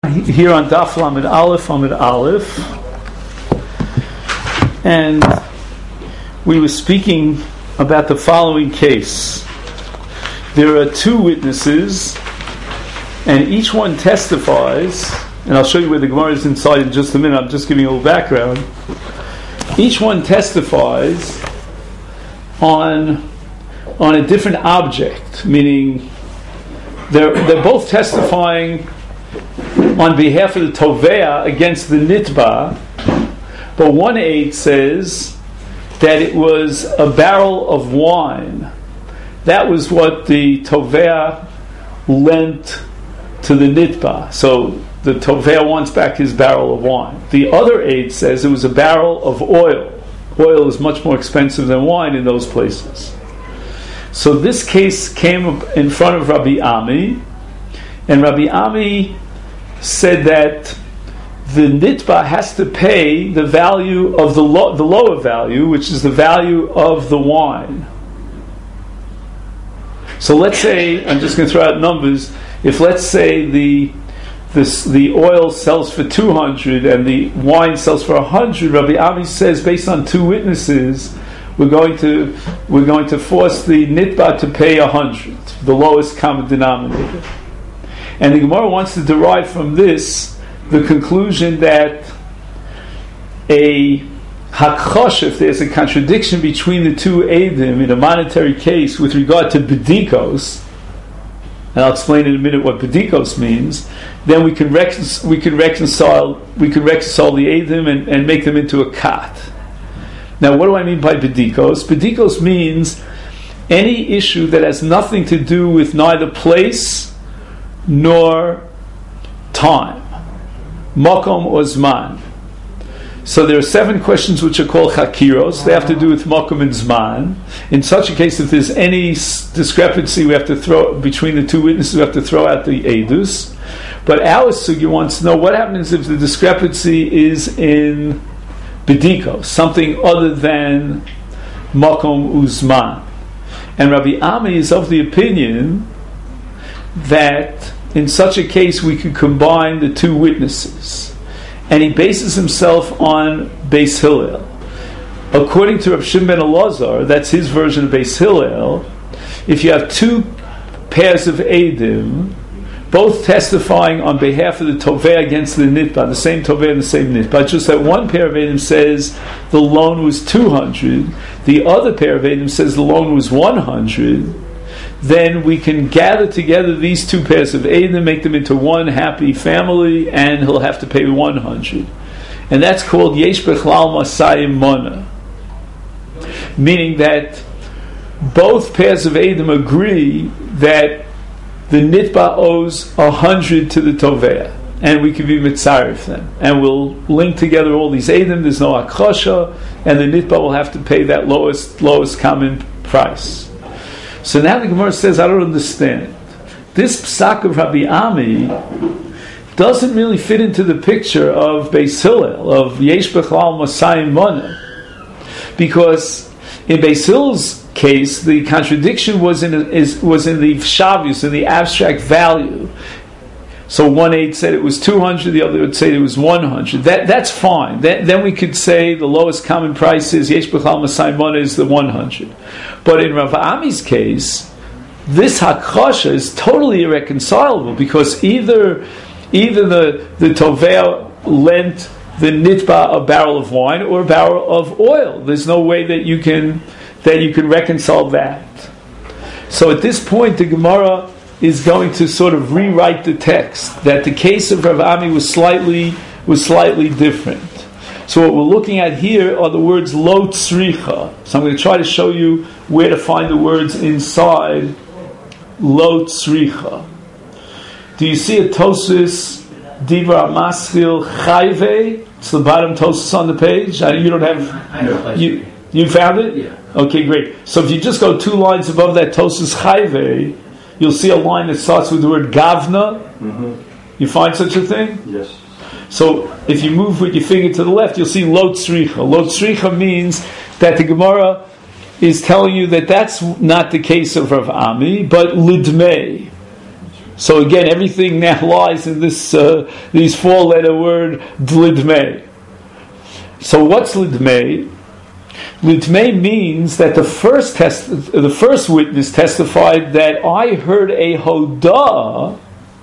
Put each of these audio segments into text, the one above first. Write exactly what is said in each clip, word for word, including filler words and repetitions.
Here on Daf Lamed Aleph, Lamed Aleph, and we were speaking about the following case. There are two witnesses, and each one testifies, and I'll show you where the Gemara is inside in just a minute. I'm just giving you a little background. Each one testifies on on a different object, meaning they're they're both testifying on behalf of the Tovea against the Nitba, but one aid says that it was a barrel of wine. That was what the Tovea lent to the Nitba. So the Tovea wants back his barrel of wine. The other aid says it was a barrel of oil. Oil is much more expensive than wine in those places. So this case came in front of Rabbi Ami, and Rabbi Ami said that the nitba has to pay the value of the lo- the lower value, which is the value of the wine. So let's say, I'm just going to throw out numbers. If let's say the this, the oil sells for two hundred and the wine sells for one hundred, Rabbi Ami says, based on two witnesses, we're going to we're going to force the nitba to pay one hundred, the lowest common denominator. And the Gemara wants to derive from this the conclusion that a hakchosh, if there's a contradiction between the two eidim in a monetary case with regard to bedikos, and I'll explain in a minute what bedikos means, then we can recon- we can reconcile we can reconcile the eidim and, and make them into a kat. Now, what do I mean by bedikos? Bedikos means any issue that has nothing to do with neither place nor time, makom or zman. So there are seven questions which are called chakiros. They have to do with makom and zman. In such a case, if there's any discrepancy, we have to throw between the two witnesses. We have to throw out the edus. But our sugya wants to know what happens if the discrepancy is in bediko, something other than makom uzman. And Rabbi Ami is of the opinion that in such a case we could combine the two witnesses, and he bases himself on Beis Hillel. According to Rav Shimon ben Elazar, that's his version of Beis Hillel, if you have two pairs of Eidim, both testifying on behalf of the Tovea against the Nitba, the same Tovea and the same Nitba, just that one pair of Eidim says the loan was two hundred, the other pair of Eidim says the loan was one hundred, then we can gather together these two pairs of Eidim, make them into one happy family, and he'll have to pay one hundred. And that's called Yesh Bechlal Masayim Mona. Meaning that both pairs of Eidim agree that the Nitba owes one hundred to the Tovea, and we can be mitzaref them. And we'll link together all these Eidim, there's no akosha, and the Nitba will have to pay that lowest lowest common price. So now the Gemara says, I don't understand. This psak of Rabbi Ami doesn't really fit into the picture of Beis Hillel, of Yesh Bechlal Masayim Mona. Because in Beis Hillel's case, the contradiction was in, is, was in the shavius, in the abstract value. So one aid said it was two hundred, the other would say it was one hundred. That, that's fine. That, then we could say the lowest common price is Yesh Bechlal Masayim Mona is the one hundred. But in Rav Ami's case, this hakosha is totally irreconcilable, because either either the, the Tovea lent the Nitba a barrel of wine or a barrel of oil. There's no way that you can that you can reconcile that. So at this point, the Gemara is going to sort of rewrite the text, that the case of Rav Ami was slightly was slightly different. So what we're looking at here are the words lo tzricha. So I'm going to try to show you where to find the words inside lo tzricha. Do you see a Tosus Divar Maschil Chayve? It's the bottom Tosus on the page. I, you don't have you you found it? Yeah. Okay, great. So if you just go two lines above that Tosus Chayve, you'll see a line that starts with the word Gavna. Mm-hmm. You find such a thing? Yes. So if you move with your finger to the left, you'll see Lo Tzricha. Lo Tzricha means that the Gemara is telling you that that's not the case of Rav Ami, but Lidmei. So again, everything now lies in this uh, these four-letter word dlidmei. So what's lidmei? Lidmei means that the first test, the first witness testified that I heard a hodah.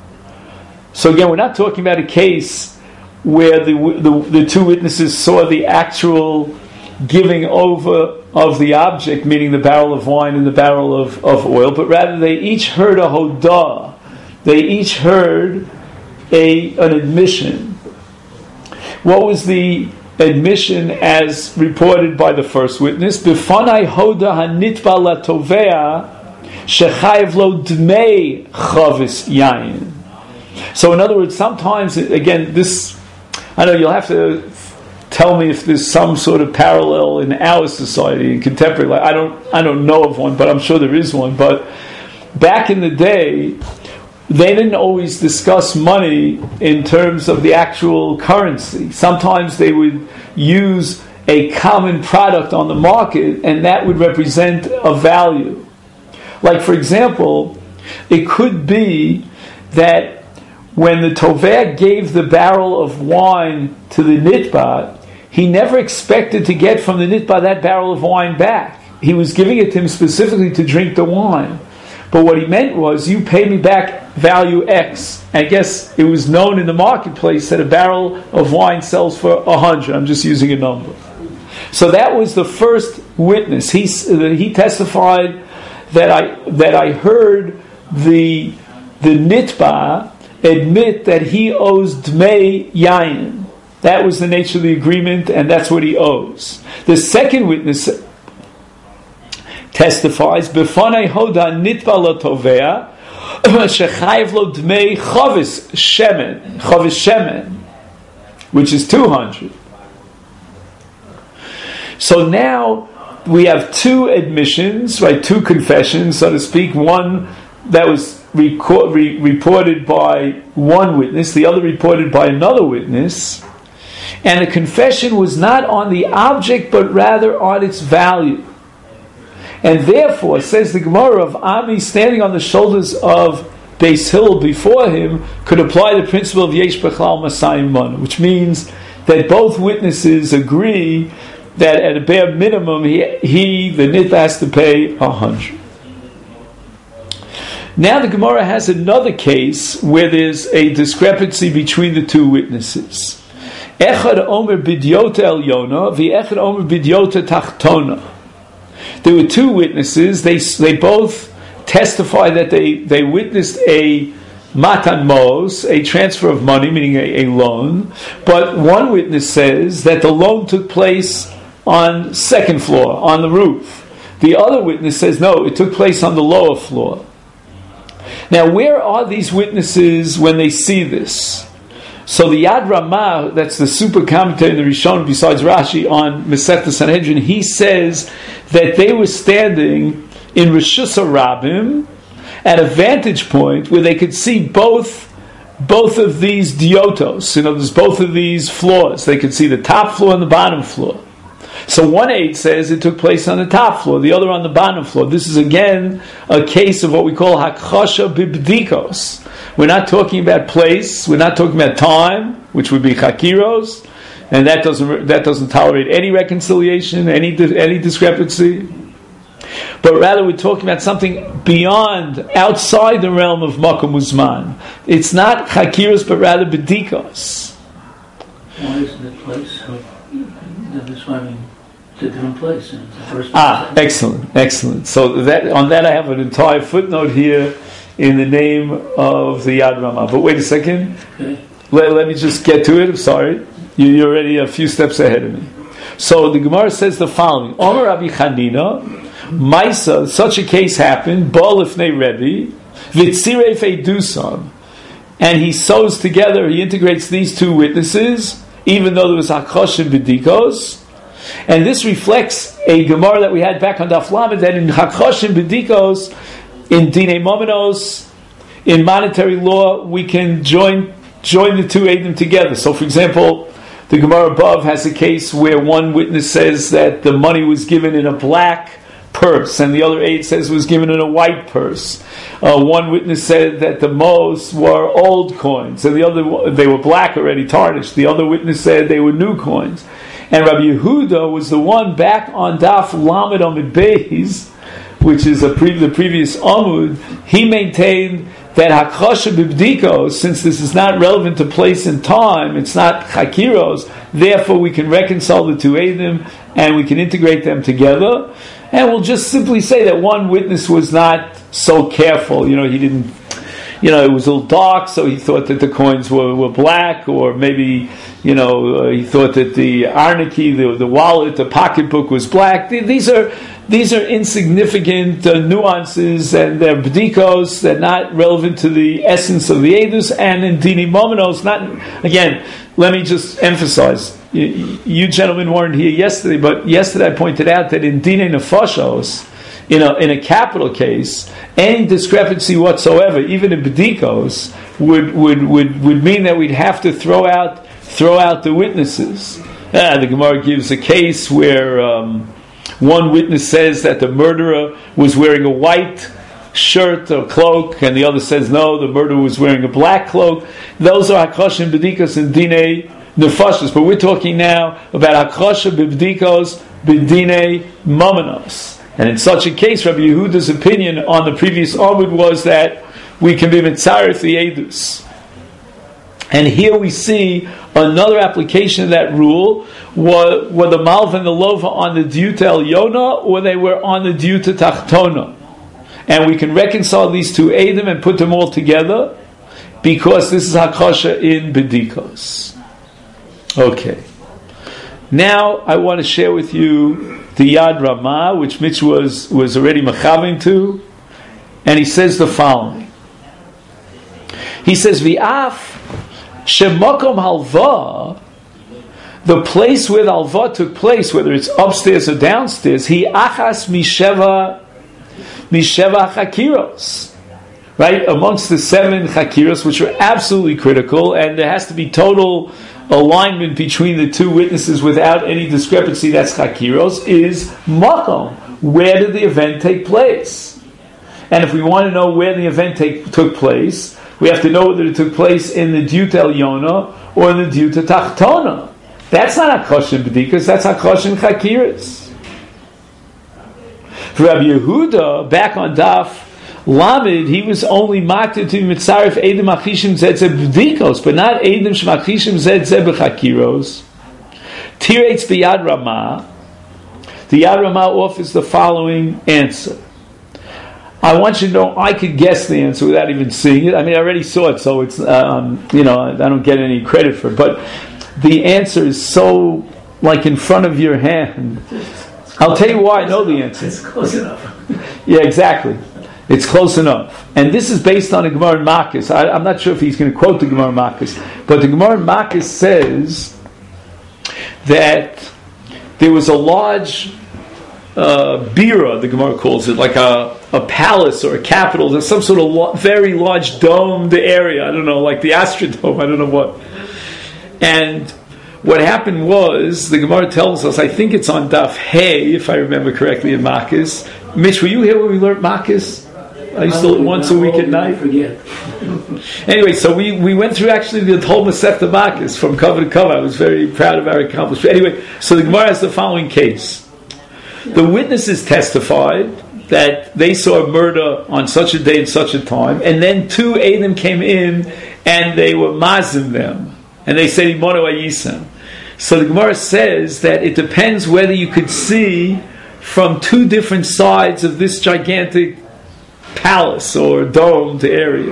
So again, we're not talking about a case where the, the the two witnesses saw the actual giving over of the object, meaning the barrel of wine and the barrel of, of oil, but rather they each heard a hodah. They each heard a an admission. What was the admission as reported by the first witness? Bifanai hoda hanitba latovea shechayev lo dmei chavis yayin. So in other words, sometimes, again, this, I know you'll have to tell me if there's some sort of parallel in our society, in contemporary life. I don't, I don't know of one, but I'm sure there is one. But back in the day, they didn't always discuss money in terms of the actual currency. Sometimes they would use a common product on the market, and that would represent a value. Like, for example, it could be that when the Toveh gave the barrel of wine to the Nitba, he never expected to get from the Nitba that barrel of wine back. He was giving it to him specifically to drink the wine. But what he meant was, you pay me back value X. I guess it was known in the marketplace that a barrel of wine sells for a hundred. I'm just using a number. So that was the first witness. He he testified that I that I heard the the Nitba admit that he owes Dmei Yayin. That was the nature of the agreement, and that's what he owes. The second witness testifies, B'fanei hoda nitba lo tovea shechayev lo dmei chavis shemen, chavis shemen, which is two hundred. So now we have two admissions, right? Two confessions, so to speak. One that was record, re, reported by one witness, the other reported by another witness, and the confession was not on the object, but rather on its value. And therefore, says the Gemara, of Ami standing on the shoulders of Beis Hillel before him could apply the principle of Yesh Bechlal Masayim Mana, which means that both witnesses agree that at a bare minimum he, he the nitba, has to pay a hundred. Now the Gemara has another case where there's a discrepancy between the two witnesses. Echad Omer Bidyota Elyona, v'Echad Omer Bidyota Tachtona. There were two witnesses. They they both testified that they, they witnessed a matan mos, a transfer of money, meaning a, a loan. But one witness says that the loan took place on second floor, on the roof. The other witness says no, it took place on the lower floor. Now, where are these witnesses when they see this? So the Yad Ramah, that's the super commentator in the Rishon besides Rashi on Masechta Sanhedrin, he says that they were standing in Rishus Rabim at a vantage point where they could see both both of these diotos, you know, there's both of these floors. They could see the top floor and the bottom floor. So one aide says it took place on the top floor, the other on the bottom floor. This is again a case of what we call hakchasha bibdikos. We're not talking about place, we're not talking about time, which would be chakiros, and that doesn't that doesn't tolerate any reconciliation, any any discrepancy. But rather we're talking about something beyond, outside the realm of makom uzman. It's not chakiros, but rather bidikos. Why isn't it place? That's why I mean, it's a different place. It's the first ah, excellent, excellent. So that on that I have an entire footnote here in the name of the Yad Ramah. But wait a second. Okay. Let, let me just get to it. I'm sorry. You, you're already a few steps ahead of me. So the Gemara says the following. Omer Rabbi Chanina, Maisa, such a case happened, Bal Ifnei Rebbe, Vitzirei Feidusam, and he sews together, he integrates these two witnesses, even though there was Hakosh and B'dikos. And this reflects a Gemara that we had back on Daf Lamed, that in Hakosh and B'dikos, in Dinei Momenos, in monetary law, we can join join the two Eidim together. So, for example, the Gemara above has a case where one witness says that the money was given in a black purse, and the other eight says it was given in a white purse. Uh, one witness said that the most were old coins, and the other they were black already, tarnished. The other witness said they were new coins. And Rabbi Yehuda was the one back on Daf Lamed Amud Beis, which is a pre- the previous Amud. He maintained that Hakosha Bibdikos, since this is not relevant to place and time, it's not Chakiros, therefore we can reconcile the two Eidim and we can integrate them together. And we'll just simply say that one witness was not so careful. You know, he didn't, you know, it was a little dark, so he thought that the coins were, were black, or maybe, you know, uh, he thought that the arniki, the, the wallet, the pocketbook was black. These are these are insignificant uh, nuances, and they're bdikos. They're not relevant to the essence of the edus. And in dini momentos, not again. Let me just emphasize. You, you gentlemen weren't here yesterday, but yesterday I pointed out that in dini nefashos, in a in a capital case, any discrepancy whatsoever, even in bdikos, would would would would mean that we'd have to throw out throw out the witnesses. Ah, the Gemara gives a case where um, one witness says that the murderer was wearing a white shirt or cloak, and the other says no, the murderer was wearing a black cloak. Those are hakoshim b'dikas and dinei nefashos. But we're talking now about hakoshim b'dikos b'dinei momenos. And in such a case, Rabbi Yehuda's opinion on the previous Amud was that we can be mitzaref the edus. And here we see another application of that rule. Were, were the Malva and the Lova on the Diuta Elyona, or they were on the Diuta Tachtona? And we can reconcile these two Eidim and put them all together, because this is Hakosha in B'dikos. Okay. Now I want to share with you the Yad Ramah, which Mitch was, was already machaving to, and he says the following. He says, V'af Shemakom halva, the place where the halva took place, whether it's upstairs or downstairs, he achas misheva misheva chakiros, right? Amongst the seven chakiros, which are absolutely critical, and there has to be total alignment between the two witnesses without any discrepancy. That's chakiros. Is makom, where did the event take place? And if we want to know where the event take, took place, we have to know whether it took place in the Diuta Elyona or in the Diuta Tachtona. That's not Hakoshin B'dikas, that's Hakoshin Chakiris. For Rabbi Yehuda, back on Daf Lamed, he was only mated to Mitzaref Eidim Achishim Zedze B'dikos, but not Eidim Shmachishim Zedze B'chakiros. Tiretz B'Yad Ramah. The Yad Ramah offers the following answer. I want you to know I could guess the answer without even seeing it. I mean, I already saw it, so it's, um, you know, I don't get any credit for it. But the answer is so, like, in front of your hand. I'll tell you why I know the answer. It's close enough. Yeah, exactly. It's close enough. And this is based on a Gemara in Makis. I, I'm not sure if he's going to quote the Gemara in Makis, but the Gemara in Makis says that there was a large uh, bira, the Gemara calls it, like a, a palace or a capital. There's some sort of lo- very large domed area. I don't know, like the Astrodome. I don't know what. And what happened was, the Gemara tells us, I think it's on Daf Hey, if I remember correctly, in Makis. Mitch, were you here when we learned Makis? I used to once a week at night. Forget. Anyway, so we, we went through actually the whole Masechta Makis from cover to cover. I was very proud of our accomplishment. Anyway, so the Gemara has the following case. The witnesses testified that they saw a murder on such a day and such a time, and then two Eidim came in and they were mazim them, and they said Imono Ayisem. So the Gemara says that it depends whether you could see from two different sides of this gigantic palace or domed area.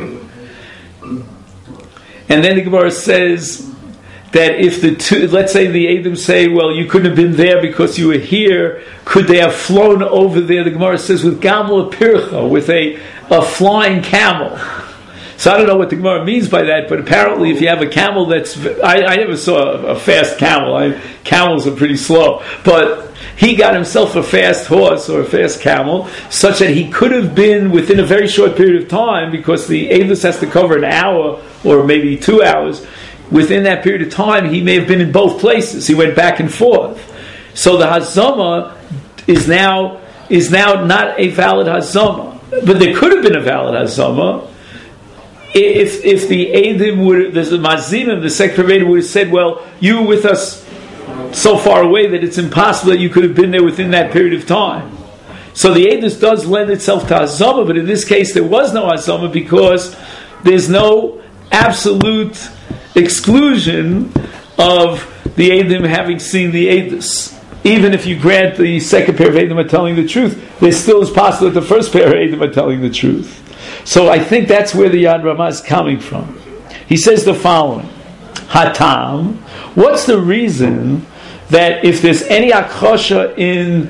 And then the Gemara says that if the two, let's say the Eidim say, well, you couldn't have been there because you were here, could they have flown over there? The Gemara says with Gamla Pircha, with a, a flying camel. So I don't know what the Gemara means by that, but apparently if you have a camel that's, I, I never saw a, a fast camel. I, camels are pretty slow. But he got himself a fast horse or a fast camel, such that he could have been within a very short period of time, because the Eidos has to cover an hour or maybe two hours. Within that period of time, he may have been in both places. He went back and forth. So the Hazama is now is now not a valid hazama. But there could have been a valid hazama if if the Eidim would, the Mazinim, the secretary would have said, well, you were with us so far away that it's impossible that you could have been there within that period of time. So the Eidus does lend itself to hazama, but in this case there was no hazama because there's no absolute exclusion of the Eidim having seen the Eidus. Even if you grant the second pair of Eidim are telling the truth, there still is possible that the first pair of Eidim are telling the truth. So I think that's where the Yad Ramah is coming from. He says the following: Hatam, what's the reason that if there's any akhosha in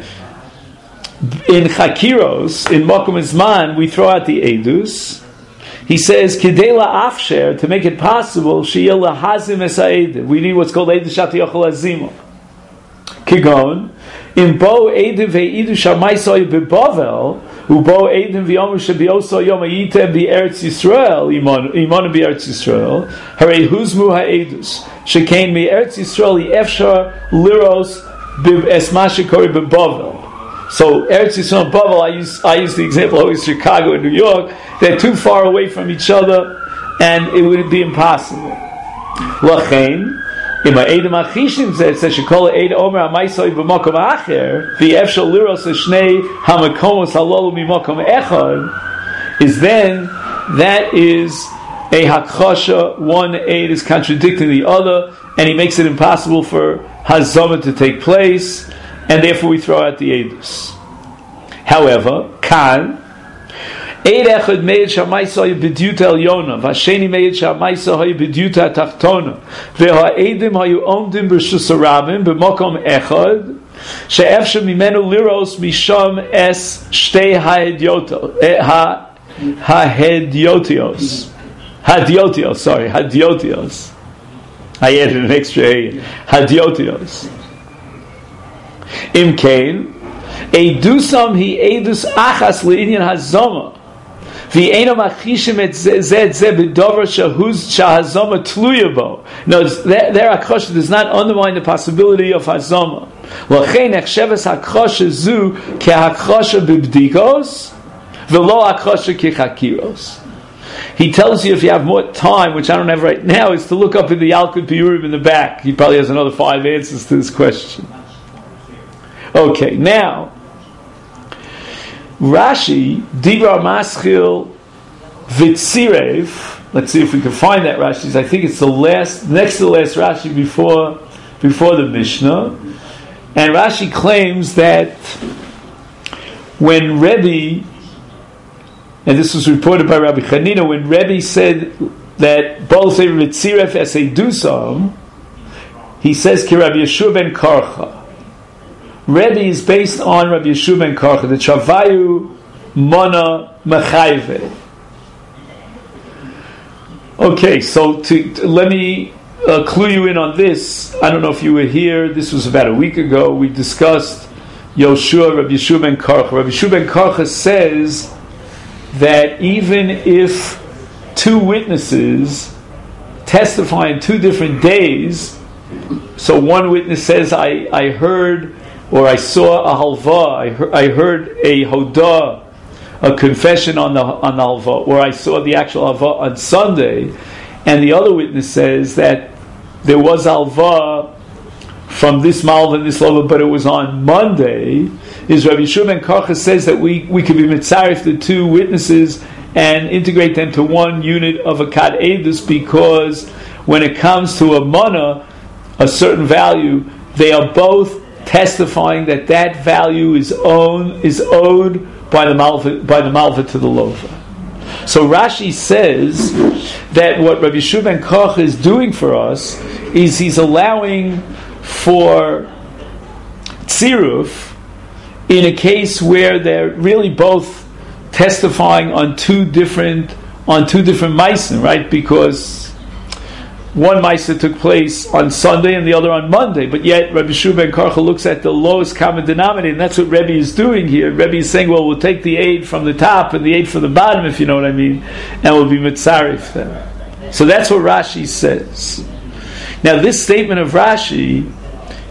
in chakiros, in Mokum Zman, we throw out the Eidus? He says, Kidei la'afsher, to make it possible, sheyeh lahazim es ha'edim. We need what's called Eidus shatiyochel azimo. Kigon, in bo Eidim ve'idu shamaisoy beBavel, ubo Eidim v'yomu shebioso yom hayitem be'eretz Yisrael, imonu be'eretz Yisrael, harei huzmu ha'edus, shekein me'eretz Yisrael efshar liros esma shekori beBavel. So Eretz Yisrael and Bavel, I use I use the example always Chicago and New York. They're too far away from each other, and it would be impossible. Lachein, in my Eidim Achishim says Shekol Eid Omer Amaisoi b'Makom Acher v'Efshal Liros Shnei Hamakomos Halolu Mimakom Echad, is then that is a Hakosha. One aid is contradicting the other, and he makes it impossible for Hazama to take place. And therefore we throw out the Eidus. However, Kan, Eid Echad Meid Shamaisa B'Diuta Elyona, V'Hasheni Meid Shamaisa B'Diuta Tachtona, V'Ha'edim Hayu Omdim B'Shus Harabim B'Mokom Echad, She'efshe Mimenu Liros Misham Es Shtei Ha'Hediotios. Hadiotios, sorry, Hadiotios. I added an extra A. Hadiotios. Imkain, Eidusam hi Eidus achas le'inyan hazoma, v'eino machishim et zed zeh b'dover shahuz shahazoma tluya bo. No, their, their akosha does not undermine the possibility of hazoma. L'chein echsheves hakosha zu kehakosha b'bdikos, v'lo hakosha kechakiros. He tells you, if you have more time, which I don't have right now, is to look up in the Yalkut Piyurim in the back. He probably has another five answers to this question. Okay, now Rashi Dibra Maschil Vitzirev. Let's see if we can find that Rashi. I think it's the last, next to the last Rashi before before the Mishnah. And Rashi claims that when Rebbe, and this was reported by Rabbi Chanina, when Rebbe said that both say Vitzirev as a dusam, he says Ki Rabbi Yeshua ben Karcha. Rebbe is based on Rabbi Yeshua ben Karcha, the Travayu Mona Mechayve. Okay, so to, to, let me uh, clue you in on this. I don't know if you were here. This was about a week ago. We discussed Yoshua, Rabbi Yeshua ben Karcha. Rabbi Yeshua ben Karcha says that even if two witnesses testify in two different days, so one witness says, I, I heard or I saw a halva, I heard, I heard a hodah, a confession on the on the halva, or I saw the actual halva on Sunday, and the other witness says that there was halva from this malva and this lova, but it was on Monday, is Rabbi Yeshua ben Karcha says that we, we could be mitzarif the two witnesses and integrate them to one unit of a kad edus, because when it comes to a mana, a certain value, they are both testifying that that value is owned is owed by the malva by the malva to the lova. So Rashi says that what Rabbi Yeshua ben Karcha is doing for us is he's allowing for tziruf in a case where they're really both testifying on two different on two different meisim, right? Because one Maisa took place on Sunday and the other on Monday, but yet Rabbi Yeshua ben Karcha looks at the lowest common denominator, and that's what Rebbe is doing here. Rebbe is saying, well, we'll take the aid from the top and the aid from the bottom, if you know what I mean, and we'll be mitzarif them. So that's what Rashi says. Now, this statement of Rashi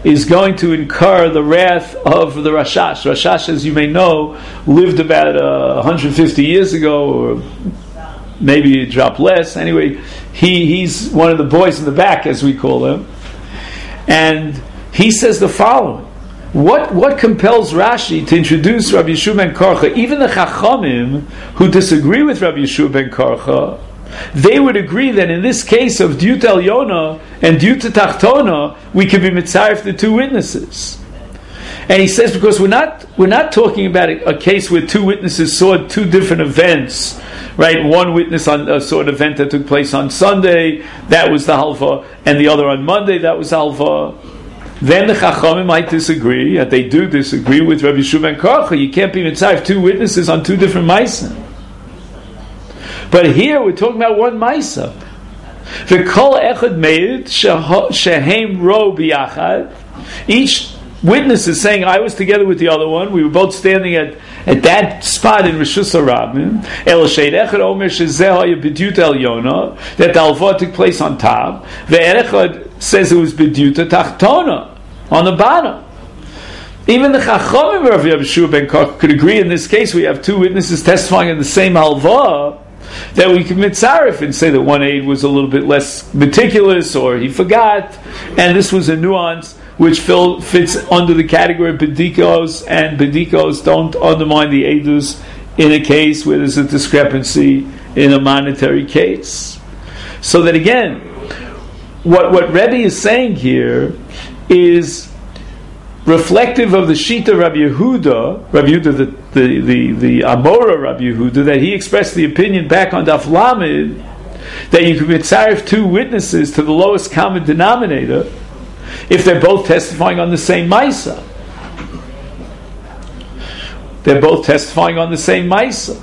is going to incur the wrath of the Rashash. Rashash, as you may know, lived about uh, one hundred fifty years ago, or maybe a drop less. Anyway, he, he's one of the boys in the back, as we call him. And he says the following. What what compels Rashi to introduce Rabbi Yeshua ben Karcha? Even the Chachamim who disagree with Rabbi Yeshua ben Karcha, they would agree that in this case of Diyut Elyona and Diyut Tachtona, we could be mitzaref the two witnesses. And he says because we're not we're not talking about a, a case where two witnesses saw two different events, right? One witness on, uh, saw an event that took place on Sunday, that was the halva, and the other on Monday, that was halva. Then the Chachamim might disagree, and they do disagree with Rabbi Yeshua ben Karcha. You can't be mitzaref two witnesses on two different ma'asim. But here we're talking about one ma'isa. V'kol echad meid shehem ro biyachad. Each witness is saying, I was together with the other one. We were both standing at, at that spot in Rishus HaRabim. El sheid echad omer shezeh haya b'diyut elyona, that the alva took place on top. Ve'echad says it was b'diyut tachtona, on the bottom. Even the Chachamim of Rabbi Yeshua ben Karcha could agree in this case. We have two witnesses testifying in the same halva, that we can mitzaref and say that one aid was a little bit less meticulous, or he forgot, and this was a nuance which fill, fits under the category of bedikos, and bedikos don't undermine the edus in a case where there's a discrepancy in a monetary case. So that again, what what Rebbe is saying here is reflective of the Shita Rabbi Yehuda, Rabbi Yehuda, the the the, the Amora Rabbi Yehuda, that he expressed the opinion back on Daf Lamed that you could mitzaref two witnesses to the lowest common denominator if they're both testifying on the same ma'isa. They're both testifying on the same ma'isa.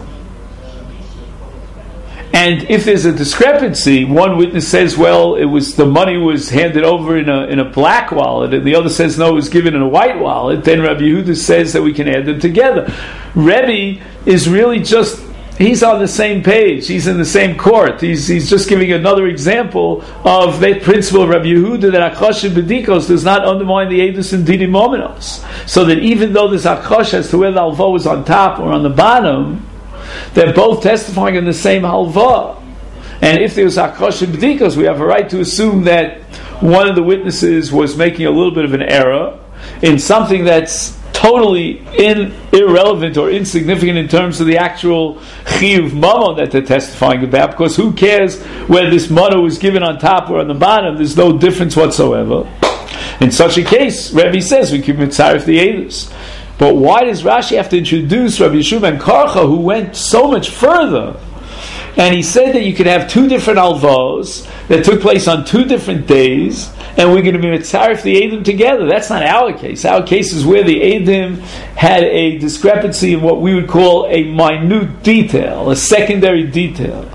And if there's a discrepancy, one witness says, well, it was the money was handed over in a in a black wallet, and the other says, no, it was given in a white wallet, then Rabbi Yehuda says that we can add them together. Rebbe is really just, he's on the same page, he's in the same court, he's he's just giving another example of that principle of Rabbi Yehuda, that Akash and Bedikos does not undermine the Edus and Didi Mominos. So that even though there's Akash as to whether the Alva was on top or on the bottom, they're both testifying in the same halva. And if there's akash and b'dikos, we have a right to assume that one of the witnesses was making a little bit of an error in something that's totally in, irrelevant or insignificant in terms of the actual chiyuv mamon that they're testifying about, because who cares whether this money was given on top or on the bottom? There's no difference whatsoever. In such a case, Rebbe says we can mitzaref the edus. But why does Rashi have to introduce Rabbi Yeshua ben Karcha, who went so much further? And he said that you could have two different alvos that took place on two different days, and we're going to be mitzaref the Eidim together. That's not our case. Our case is where the Eidim had a discrepancy in what we would call a minute detail, a secondary detail.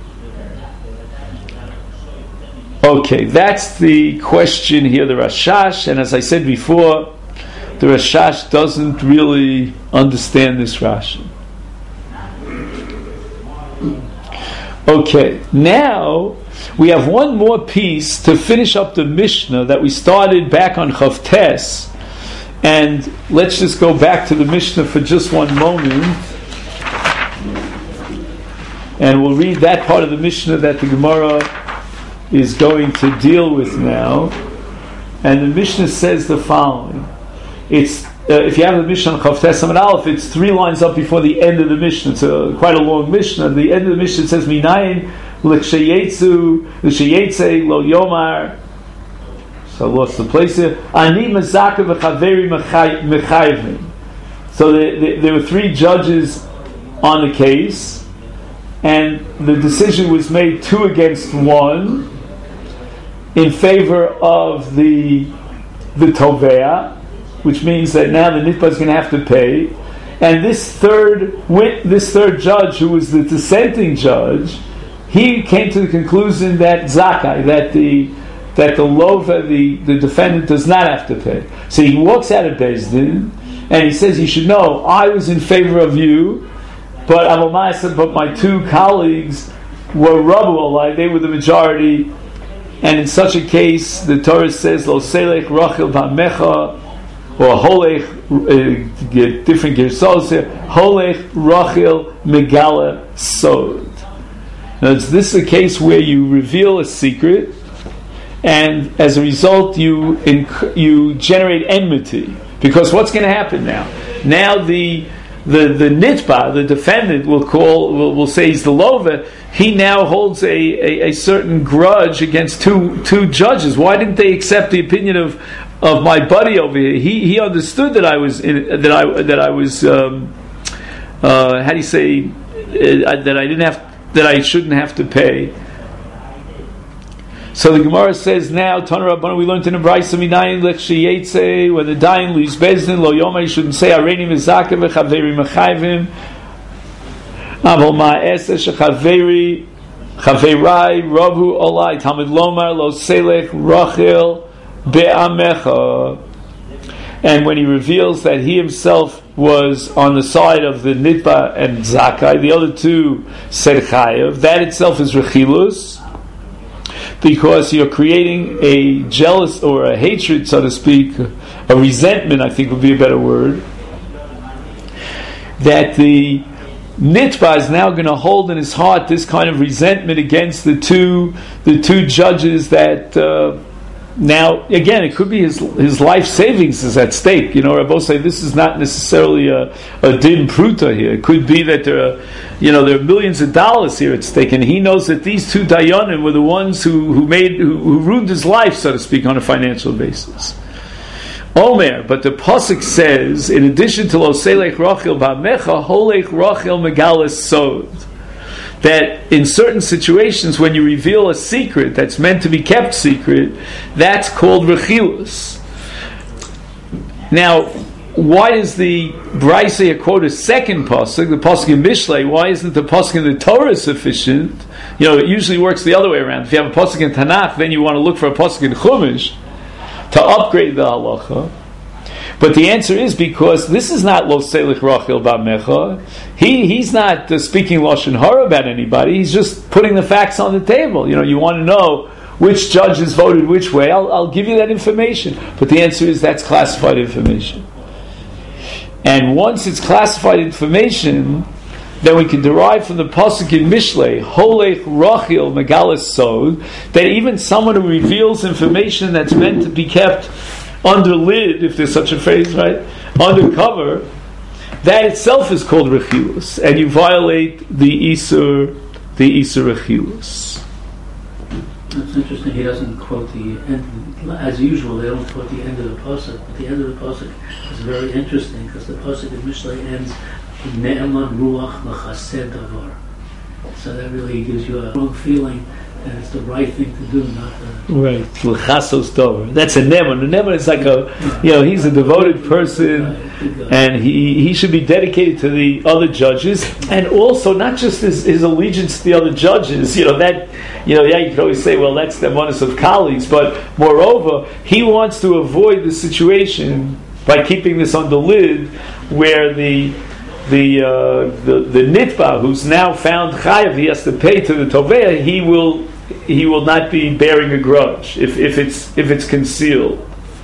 Okay, that's the question here, the Rashash, and as I said before, the Rashash doesn't really understand this Rashi. Okay, now we have one more piece to finish up the Mishnah that we started back on Chavtes, and let's just go back to the Mishnah for just one moment, and we'll read that part of the Mishnah that the Gemara is going to deal with now. And the Mishnah says the following. It's uh, if you have the Mishnah on Chavtes Amud Aleph, it's three lines up before the end of the Mishnah. It's a, quite a long Mishnah. At the end of the Mishnah it says, Minayin l'ksheyetzu l'sheyetze lo yomar. So I lost the place here. Ani mazaka v'chaveri mechayvin. So the, the, there were three judges on the case, and the decision was made two against one in favor of the the Tovea, which means that now the Nitba is going to have to pay. And this third wit, this third judge, who was the dissenting judge, he came to the conclusion that Zakai, that the that the Lova, the, the defendant, does not have to pay. So he walks out of Beis Din, and he says, you should know, I was in favor of you, but Amalmasa, but my two colleagues were Rabu Alai, they were the majority and in such a case, the Torah says, Lo selech Rachel ba'mecha, or Holech, uh, different gersos here, Holech Rachel megala sod. Now, this is a case where you reveal a secret, and as a result, you inc- you generate enmity. Because what's going to happen now? Now the the the nitba, the defendant, will call will, will say he's the lova. He now holds a, a, a certain grudge against two two judges. Why didn't they accept the opinion of, of my buddy over here? He he understood that I was in, that I that I was um, uh, how do you say uh, that I didn't have that I shouldn't have to pay. So the Gemara says now, Tana Rabbana, we learned in the Brayso Minayin Lech Sheyetze, when the Dayan leaves Bezdin, Lo Yoma, you shouldn't say Areini Mezaka v'Chaveri Mechayvim, Aval Ma'aseh Shechaveri Chaverai Ravu Olai Talmud Lomar Lo Selech Rachel Be'amecha. And when he reveals that he himself was on the side of the Nitba and Zakai, the other two said Chayev, that itself is Rechilus, because you're creating a jealous or a hatred, so to speak, a resentment, I think would be a better word, that the Nitba is now going to hold in his heart this kind of resentment against the two the two judges that uh, now, again, it could be his his life savings is at stake. You know, Rabbi say this is not necessarily a, a din pruta here. It could be that there are, you know, there are millions of dollars here at stake, and he knows that these two dayanim were the ones who, who made who, who ruined his life, so to speak, on a financial basis. Omer, but the pasuk says, in addition to lo selech Rachel ba'mecha, holech Rachel megalas sod, that in certain situations when you reveal a secret that's meant to be kept secret, that's called rechilus. Now, why does the Brayso quote a second pasuk, the pasuk in Mishlei? Why isn't the pasuk in the Torah sufficient? You know, it usually works the other way around. If you have a pasuk in Tanakh, then you want to look for a pasuk in Chumash to upgrade the halacha. But the answer is because this is not lo selech Rachel ba'mecha. He he's not uh, speaking lashon hara about anybody. He's just putting the facts on the table. You know, you want to know which judges voted which way. I'll, I'll give you that information. But the answer is that's classified information. And once it's classified information, then we can derive from the pasuk in Mishlei, holech Rachel megalas sod, that even someone who reveals information that's meant to be kept under lid, if there's such a phrase, right? Under cover, that itself is called rechilus, and you violate the isur, the isur rechilus. That's interesting. He doesn't quote the end, as usual. They don't quote the end of the pasuk, but the end of the pasuk is very interesting because the pasuk in Mishlei ends ne'eman ruach l'chased davar. So that really gives you a strong feeling and it's the right thing to do, not the... Right. L'chasos dover. That's a neman. A neman is like a, you know, he's a devoted person, and he, he should be dedicated to the other judges, and also not just his, his allegiance to the other judges. You know, that, you know, yeah, you could always say, well, that's the onus of colleagues, but moreover, he wants to avoid the situation by keeping this on the lid where the the uh, the, the nitba, who's now found chayav, he has to pay to the tovea, he will he will not be bearing a grudge if, if it's if it's concealed.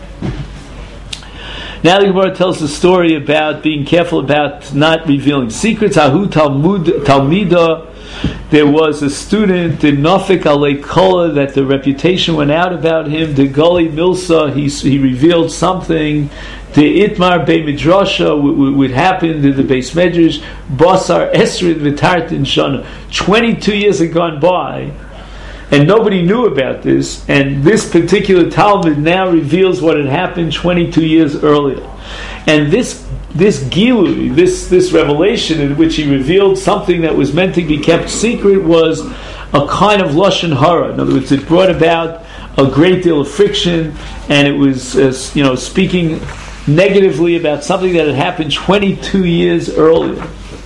Now the Gemara tells the story about being careful about not revealing secrets. Ahu Talmud Talmida, there was a student in Nafik Alei Kola that the reputation went out about him. The Goli Milsa, he he revealed something. The Itmar Bei Midrasha would happen to the Beis Medrash. Basar Esrin V'Tartin Shana. Twenty-two years had gone by, and nobody knew about this. And this particular Talmud now reveals what had happened twenty-two years earlier. And this this Gilui, this this revelation in which he revealed something that was meant to be kept secret, was a kind of lashon hara. In other words, it brought about a great deal of friction, and it was uh, you know speaking negatively about something that had happened twenty-two years earlier.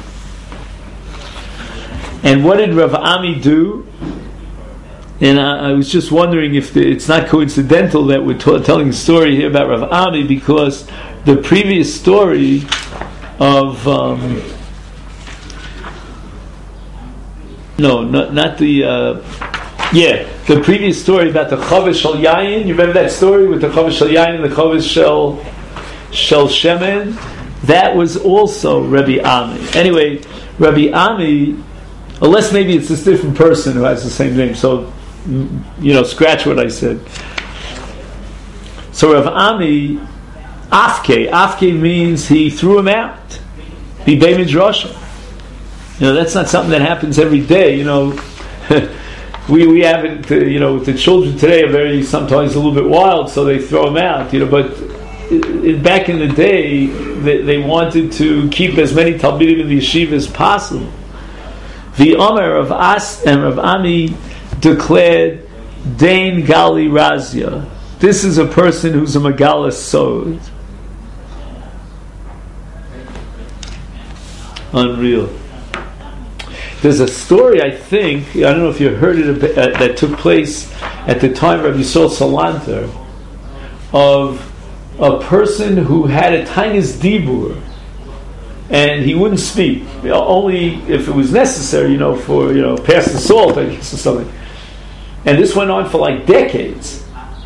And what did Rav Ami do? And I, I was just wondering if the, it's not coincidental that we're t- telling a story here about Rav Ami, because the previous story of um, no, not, not the uh, Yeah, the previous story about the Chavis Shel Yayin. You remember that story with the Chavis Shel Yayin and the Chavis Shel Shel Shemen? That was also Rabbi Ami. Anyway, Rabbi Ami, unless maybe it's this different person who has the same name. So, you know, scratch what I said. So Rav Ami, Afke, Afke means he threw him out. Be Beit Midrash. You know, that's not something that happens every day. You know, we we have it. Uh, you know, the children today are very sometimes a little bit wild, so they throw them out. You know, but it, back in the day, they, they wanted to keep as many talmidim in the yeshiva as possible. The Omer of As and Rav Ami declared Dain Gali Razia. This is a person who's a Megala Sod. Unreal. There's a story, I think, I don't know if you heard it, a bit, uh, that took place at the time of Yisrael Salanter, of a person who had a tiniest dibur, and he wouldn't speak, you know, only if it was necessary, you know, for, you know, pass the salt, I guess, or something. And this went on for like decades.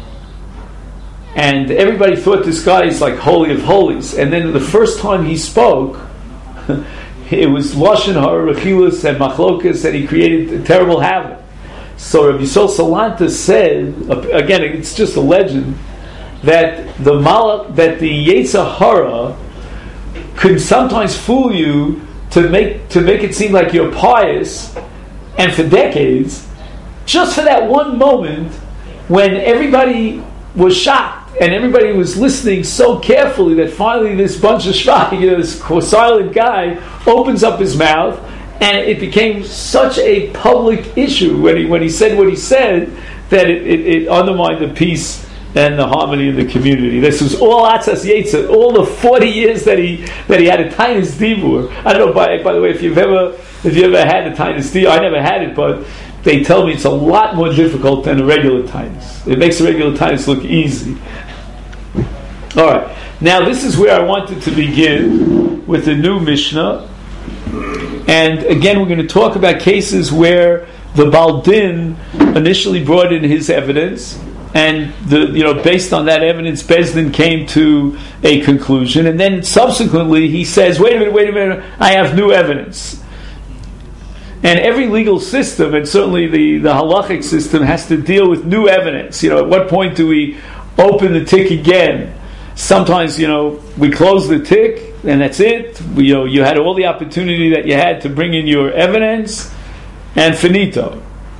And everybody thought this guy is like holy of holies. And then the first time he spoke, it was Lashon Hara, Rechilus, and Machlokas, and he created a terrible havoc. So Rabbi Yisrael Salanter said, again, it's just a legend, that the malach, that the Yetzer Hara could sometimes fool you to make to make it seem like you're pious, and for decades, just for that one moment when everybody was shocked and everybody was listening so carefully that finally this bunch of shvach, you know, this silent guy opens up his mouth, and it became such a public issue when he when he said what he said that it, it, it undermined the peace and the harmony in the community. This was all Atzas Yetzer, all the forty years that he that he had a tinus dibur. I don't know. By by the way, if you've ever if you ever had a tinus dibur, I never had it, but they tell me it's a lot more difficult than a regular tinus. It makes a regular tinus look easy. All right. Now this is where I wanted to begin with the new Mishnah, and again we're going to talk about cases where the Baal Din initially brought in his evidence, and the you know based on that evidence, Beis Din came to a conclusion, and then subsequently he says, "Wait a minute, wait a minute, I have new evidence." And every legal system, and certainly the, the halachic system, has to deal with new evidence. You know, at what point do we open the tick again? Sometimes, you know, we close the tick, and that's it. We, you know, you had all the opportunity that you had to bring in your evidence, and finito.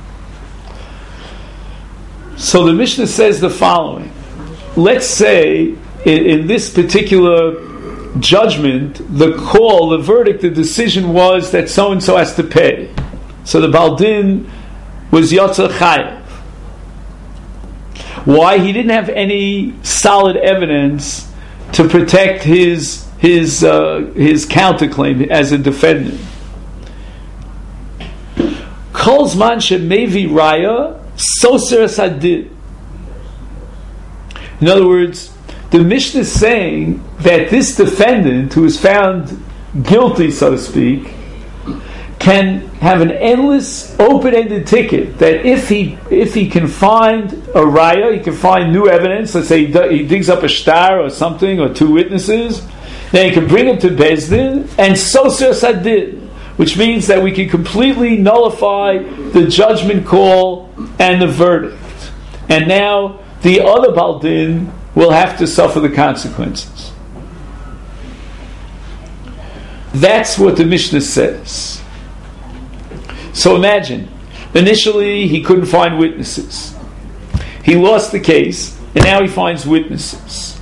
So the Mishnah says the following. Let's say, in, in this particular judgment, the call, the verdict, the decision was that so-and-so has to pay. So the Baal Din was Yotzer Chayav. Why? He didn't have any solid evidence to protect his his uh, his counterclaim as a defendant. Kol zman shemevi raya soser sadid. In other words, the Mishnah is saying that this defendant, who is found guilty, so to speak, can have an endless, open-ended ticket. That if he if he can find a raya, he can find new evidence. Let's say he, he digs up a shtar or something, or two witnesses, then he can bring him to Beis Din and soser sadid, which means that we can completely nullify the judgment call and the verdict. And now the other Baal Din will have to suffer the consequences. That's what the Mishnah says. So imagine, initially he couldn't find witnesses. He lost the case, and now he finds witnesses.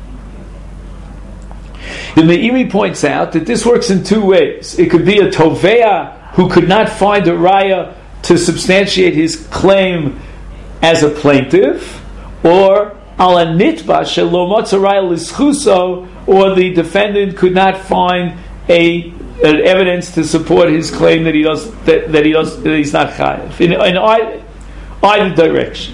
The Meiri points out that this works in two ways. It could be a Tovea who could not find a raya to substantiate his claim as a plaintiff, or ala nitba shelo motza raya lischuso, or the defendant could not find a an evidence to support his claim that he does that, that he does that he's not chayav in, in either, either direction.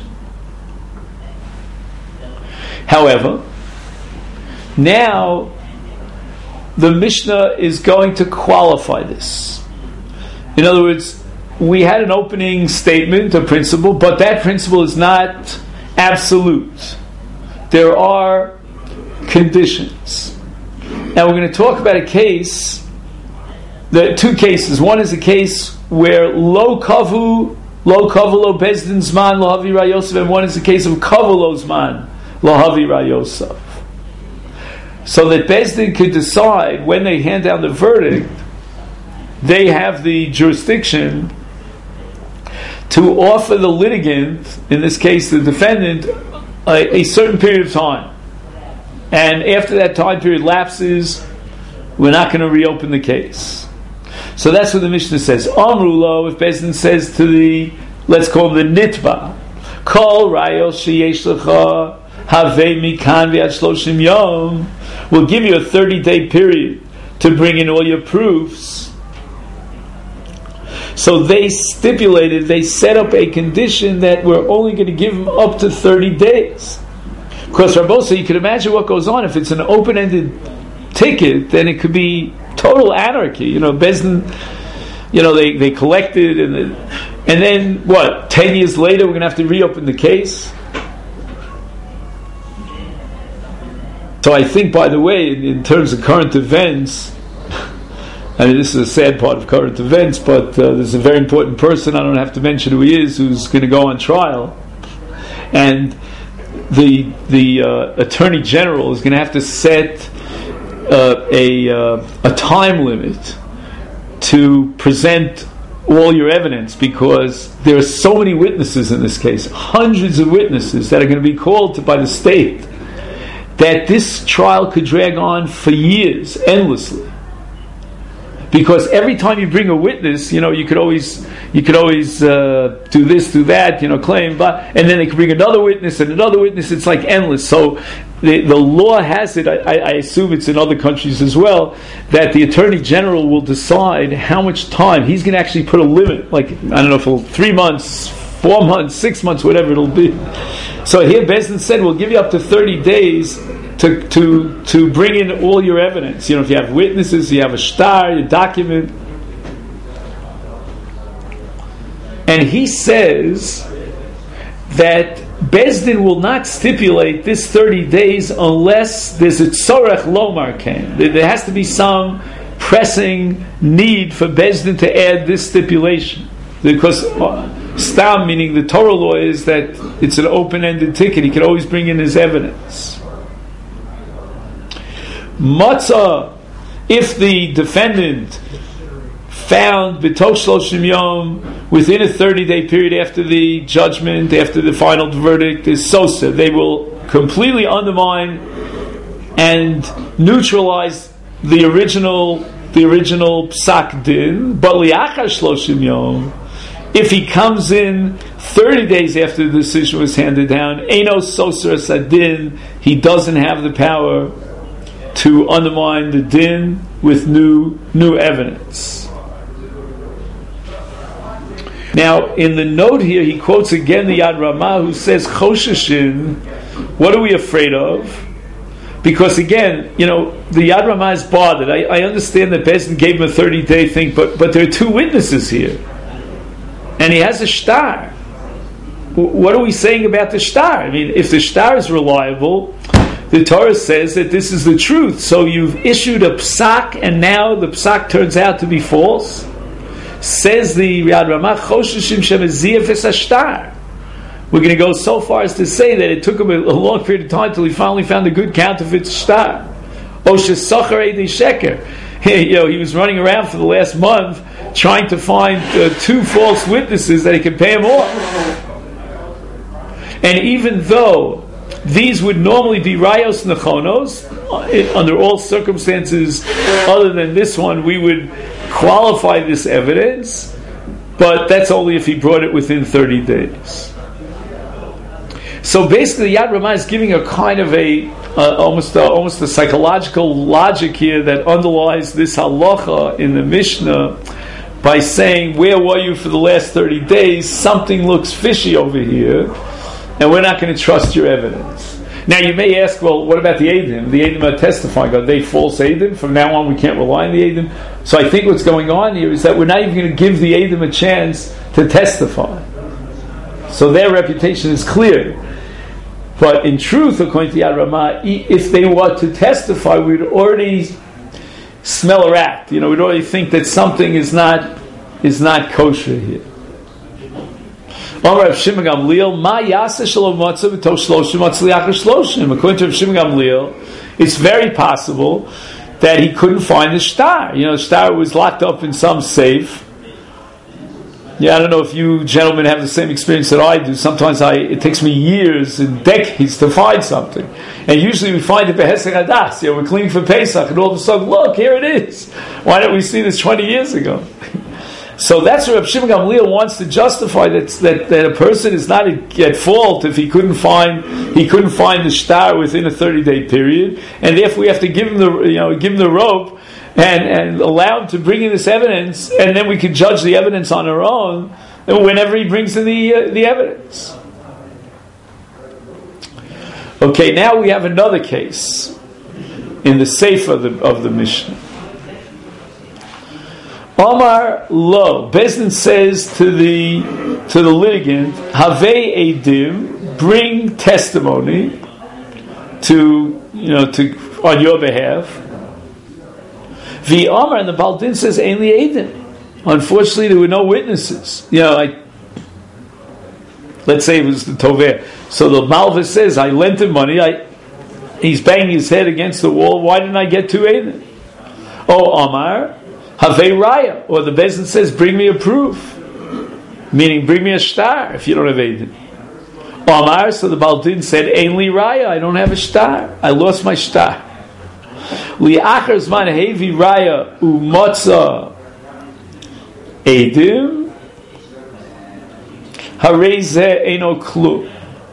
However, now the Mishnah is going to qualify this. In other words, we had an opening statement, a principle, but that principle is not absolute. There are conditions. Now we're going to talk about a case, the two cases. One is a case where lo kavu, lo kavu lo bezdin zman lo havi rayosef, and one is a case of kavu lo zman lo havi rayosef. So that bezdin could decide when they hand down the verdict, they have the jurisdiction to offer the litigant, in this case the defendant, a, a certain period of time. And after that time period lapses, we're not going to reopen the case. So that's what the Mishnah says. Amrulo, if Bezdin says to the, let's call him the nitba, Kol rayos sheyesh lecha havei mikan v'ad shloshim yom, we'll give you a thirty-day period to bring in all your proofs. So they stipulated, they set up a condition that we're only going to give them up to thirty days. Because Rabbosa, you can imagine what goes on. If it's an open-ended ticket, then it could be total anarchy. You know, Bezdin, you know, they, they collected, and then, and then what? Ten years later, we're going to have to reopen the case. So I think, by the way, in, in terms of current events, I mean, this is a sad part of current events, but uh, there's a very important person, I don't have to mention who he is, who's going to go on trial. And the the uh, Attorney General is going to have to set uh, a uh, a time limit to present all your evidence, because there are so many witnesses in this case, hundreds of witnesses that are going to be called to by the state, that this trial could drag on for years, endlessly. Because every time you bring a witness, you know, you could always, you could always uh, do this, do that, you know, claim, but, and then they could bring another witness and another witness. It's like endless. So the, the law has it. I, I assume it's in other countries as well, that the Attorney General will decide how much time he's going to actually put a limit. Like, I don't know, for three months, four months, six months, whatever it'll be. So here, Bezdin said, we'll give you up to thirty days. To, to to bring in all your evidence. You know, if you have witnesses, you have a shtar, a document. And he says that Bezdin will not stipulate this thirty days unless there's a tzorech lomar ken. There has to be some pressing need for Bezdin to add this stipulation. Because uh, stam, meaning the Torah law, is that it's an open-ended ticket. He can always bring in his evidence. Matzah, if the defendant found b'toch shloshim yom, within a thirty-day period after the judgment, after the final verdict is sosa, they will completely undermine and neutralize the original the original psak din. But liachar shloshim yom, if he comes in thirty days after the decision was handed down, eino soser sadin, he doesn't have the power to undermine the din with new new evidence. Now, in the note here, he quotes again the Yad Ramah, who says, Chosheshin, what are we afraid of? Because again, you know, the Yad Ramah is bothered. I, I understand that Bezdin gave him a thirty-day thing, but, but there are two witnesses here. And he has a shtar. What are we saying about the shtar? I mean, if the shtar is reliable, the Torah says that this is the truth. So you've issued a psak, and now the psak turns out to be false. Says the Yad Ramah, Chosheshim shemeziyef es hashtar. We're going to go so far as to say that it took him a, a long period of time till he finally found a good counterfeit shtar. O shesachar eidei sheker. You know, he was running around for the last month trying to find uh, two false witnesses that he could pay him off. And even though these would normally be rayos nechonos, under all circumstances other than this one, we would qualify this evidence, but that's only if he brought it within thirty days. So basically, Yad Ramah is giving a kind of a uh, almost a, almost a psychological logic here that underlies this halacha in the Mishnah by saying, where were you for the last thirty days? Something looks fishy over here, and we're not going to trust your evidence. Now you may ask, well, what about the Eidim? The Eidim are testifying. Are they false Eidim? From now on we can't rely on the Eidim. So I think what's going on here is that we're not even going to give the Eidim a chance to testify. So their reputation is clear. But in truth, according to Yad Ramah, if they were to testify, we'd already smell a rat. You know, we'd already think that something is not is not kosher here. According to Rav Shimon Gamliel, it's very possible that he couldn't find the shtar. You know, the shtar was locked up in some safe. Yeah, I don't know if you gentlemen have the same experience that I do. Sometimes I it takes me years and decades to find something. And usually we find it Behesed Hadas. You know, we're cleaning for Pesach, and all of a sudden, look, here it is. Why didn't we see this twenty years ago? So that's what Rav Shimon Gamliel wants to justify, that, that that a person is not at fault if he couldn't find he couldn't find the shtar within a thirty-day period, and therefore we have to give him the you know give him the rope and, and allow him to bring in this evidence, and then we can judge the evidence on our own whenever he brings in the uh, the evidence. Okay, now we have another case in the Sefer of the, of the Mishnah. Omar Lo, Bezdin says to the to the litigant, Havei Eidim, bring testimony to you know to on your behalf. The Omar and the Baldin says Ein li Eidim. Unfortunately, there were no witnesses. You know, like let's say it was the Toveh. So the Malva says, I lent him money. I he's banging his head against the wall. Why didn't I get two Eidim? Oh, Omar. Havei Raya, or the Bezdin says, bring me a proof, meaning bring me a shtar if you don't have Eidim. Omar, so the Baldin said, Ein li Raya, I don't have a shtar, I lost my shtar. Li'achar zman hevi Raya u'motza Eidim harei zeh eino klu.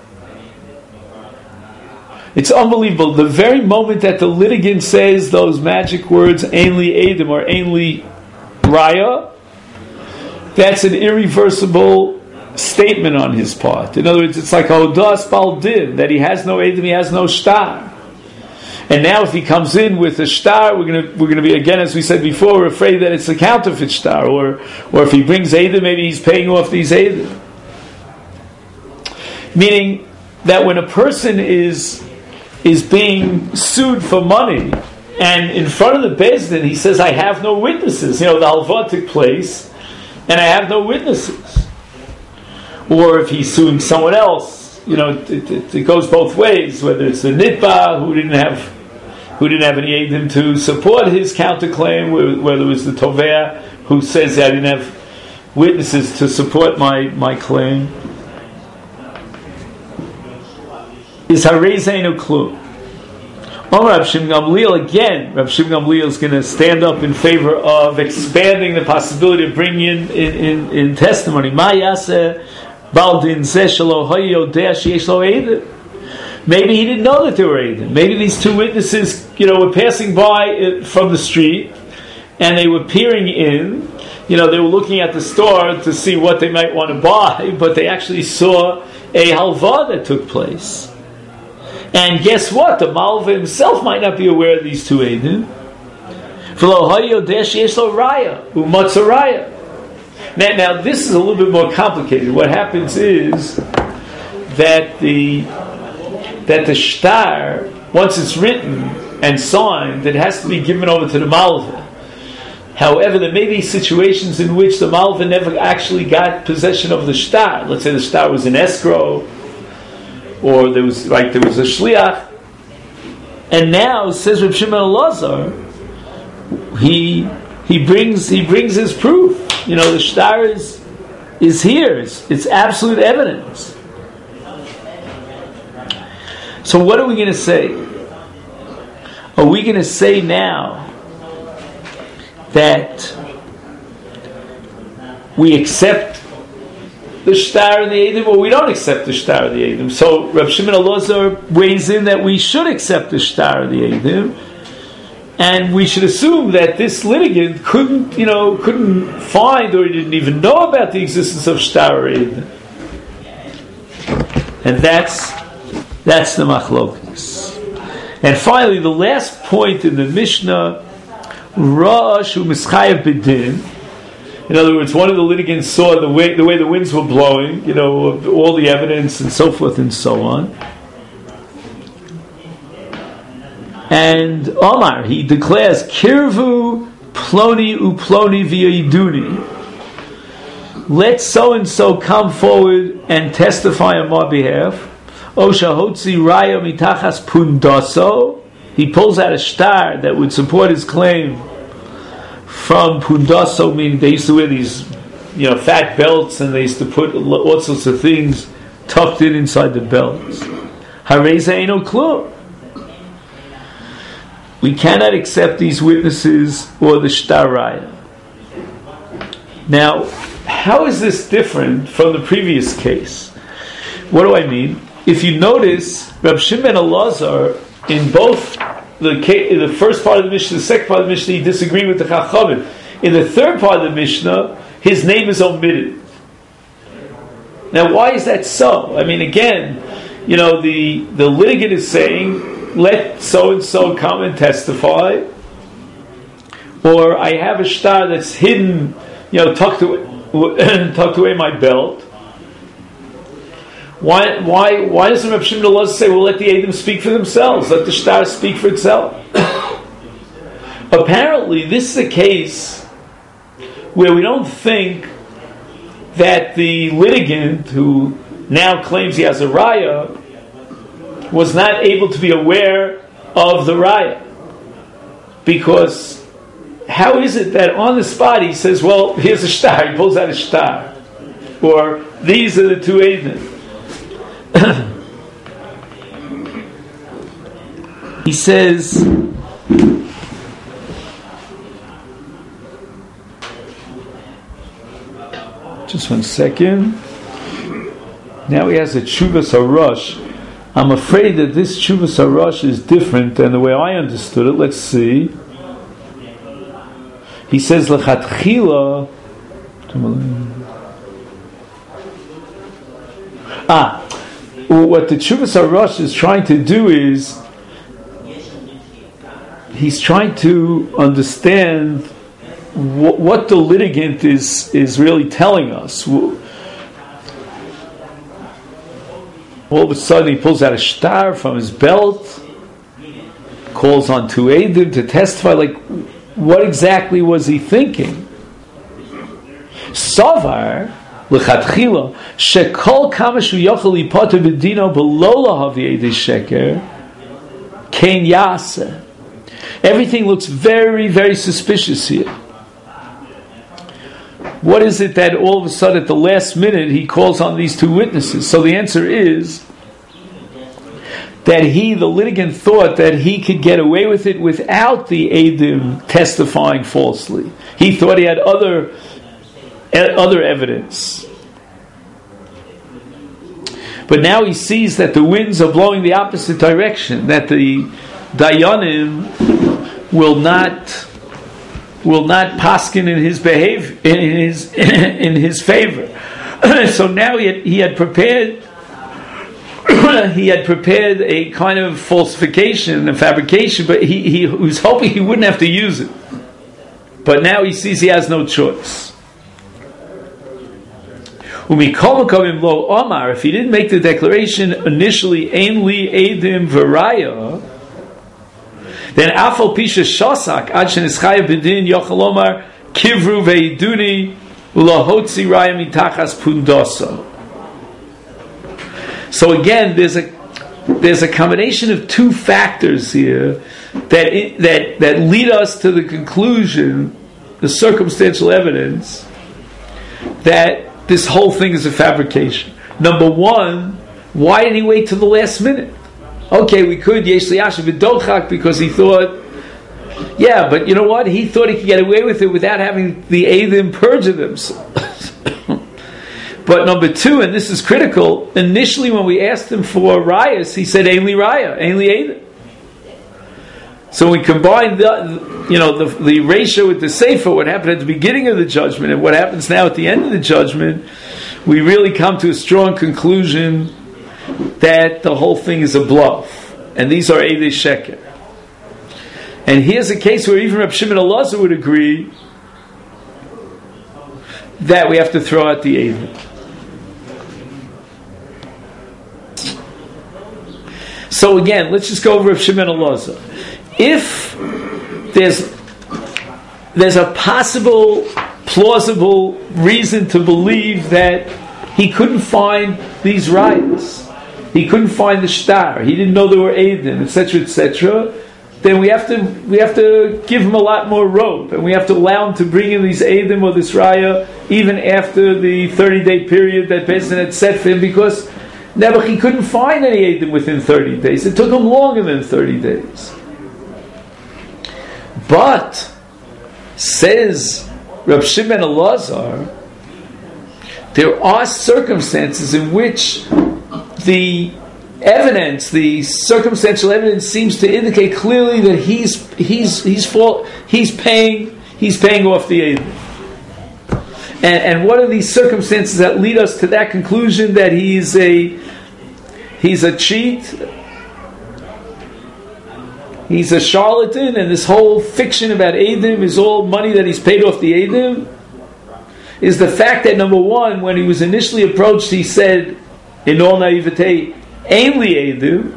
It's unbelievable. The very moment that the litigant says those magic words, Ein li Eidim or Ein li Raya, that's an irreversible statement on his part. In other words, it's like Hodas Baldin, that he has no Eidim, he has no shtar. And now if he comes in with a shtar, we're going to we're going to be, again, as we said before, we're afraid that it's a counterfeit shtar, or or if he brings Eidim, maybe he's paying off these Eidim. Meaning that when a person is is being sued for money, and in front of the Bezdin he says, I have no witnesses. You know, the halva took place, and I have no witnesses. Or if he's suing someone else, you know, it, it, it goes both ways. Whether it's the Nitba who didn't have who didn't have any Eidim to support his counterclaim, whether it was the Tovea who says I didn't have witnesses to support my my claim. Is harei zeh eino klum. Omar Rav Shimon Gamliel, again, Rav Shimon Gamliel is going to stand up in favor of expanding the possibility of bringing in in, in, in testimony. Ma yaseh baldin zeh shelo hayeh yodea sheyesh lo eidim. Maybe he didn't know that they were eidim. Maybe these two witnesses, you know, were passing by from the street, and they were peering in. You know, they were looking at the store to see what they might want to buy, but they actually saw a halva that took place. And guess what? The Malva himself might not be aware of these two Eidim. Now, now, this is a little bit more complicated. What happens is that the that the shtar, once it's written and signed, it has to be given over to the Malva. However, there may be situations in which the Malva never actually got possession of the shtar. Let's say the shtar was in escrow, or there was like there was a shliach, and now says Reb Shimon Elazar, he he brings he brings his proof. You know, the shtar is is here. It's, it's absolute evidence. So what are we going to say? Are we going to say now that we accept the shtar and the Eidim, or we don't accept the shtar and the Eidim? So Rav Shimon Elazar weighs in that we should accept the shtar and the Eidim, and we should assume that this litigant couldn't, you know, couldn't find, or he didn't even know about the existence of shtar or Eidim. And that's That's the machlokes. And finally, the last point in the Mishnah, Rosh hu mischayev b'din. In other words, one of the litigants saw the way the way the winds were blowing, you know, all the evidence and so forth and so on. And Omar, he declares, Kirvu ploni uploni v'yiduni. Let so and so come forward and testify on my behalf. Osha hotzi raya mitachas pundaso. He pulls out a star that would support his claim from pundaso, meaning they used to wear these, you know, fat belts, and they used to put all sorts of things tucked in inside the belts. Hareza eino klum. We cannot accept these witnesses or the shtar raya. Now, how is this different from the previous case? What do I mean? If you notice, Reb Shimon ben Elazar, in both the in the first part of the Mishnah, the second part of the Mishnah, he disagreed with the Chachamim. In the third part of the Mishnah, his name is omitted. Now, why is that so? I mean, again, you know, the, the litigant is saying, let so-and-so come and testify, or I have a shtar that's hidden, you know, tucked away, tucked away in my belt. Why, why, why doesn't Reb Shimon ben Elazar say, well, let the Eidim speak for themselves, let the shtar speak for itself? Apparently, this is a case where we don't think that the litigant, who now claims he has a raya, was not able to be aware of the raya. Because how is it that on the spot he says, well, here's a shtar, he pulls out a shtar, or these are the two Eidim. He says, just one second. Now he has a Tshuvas HaRosh. I'm afraid that this Tshuvas HaRosh is different than the way I understood it. Let's see. He says, L'chatchila. Ah, what the Tshuvas HaRosh is trying to do is, he's trying to understand wh- what the litigant is, is really telling us. All of a sudden he pulls out a shtar from his belt, calls on two Eidim to testify. Like, what exactly was he thinking? Savar l'chatchila shekol kama shu yochel lipoter b'dino below lahavi Eidei sheker kein yaseh. Everything looks very, very suspicious here. What is it that all of a sudden at the last minute he calls on these two witnesses? So the answer is that he, the litigant, thought that he could get away with it without the Eidim testifying falsely. He thought he had other other evidence. But now he sees that the winds are blowing the opposite direction, that the Dayanim will not will not paskin in his behavior, in his in his favor. So now he had, he had prepared he had prepared a kind of falsification and fabrication, but he, he was hoping he wouldn't have to use it. But now he sees he has no choice. If he didn't make the declaration initially, Ein li Eidim v'raya, then afal pisha shosak ad shenischayev b'din yochel omar kivru ve'iduni ulahotzi raya mitachas pundosa. So again, there's a there's a combination of two factors here that it, that that lead us to the conclusion, the circumstantial evidence, that this whole thing is a fabrication. Number one, why did he wait till the last minute? Okay, we could yesh liyashiv v'dochak because he thought, yeah, but you know what? He thought he could get away with it without having the Eidim perjure themselves. But number two, and this is critical, initially when we asked him for rayas, he said Ein li raya, Ein li Eidim. So we combine the, you know, the, the ratio with the sefer, what happened at the beginning of the judgment and what happens now at the end of the judgment, we really come to a strong conclusion that the whole thing is a bluff, and these are Eidei Sheker. And here's a case where even Reb Shimon Elazar would agree that we have to throw out the Eidim. So again, let's just go over Reb Shimon Elazar. If there's there's a possible, plausible reason to believe that he couldn't find these rights, he couldn't find the shtar, he didn't know there were Eidim, et cetera, et cetera, then we have to we have to give him a lot more rope, and we have to allow him to bring in these Eidim or this Raya even after the thirty-day period that Beis Din had set for him, because Nebuch, he couldn't find any Eidim within thirty days. It took him longer than thirty days. But, says Reb Shimon Elazar, there are circumstances in which the evidence, the circumstantial evidence, seems to indicate clearly that he's he's he's fault, he's paying he's paying off the Eidim. And, and what are these circumstances that lead us to that conclusion that he's a he's a cheat, he's a charlatan, and this whole fiction about Eidim is all money that he's paid off the Eidim? Is the fact that, number one, when he was initially approached, he said, in all naivete, Ainli Eidim.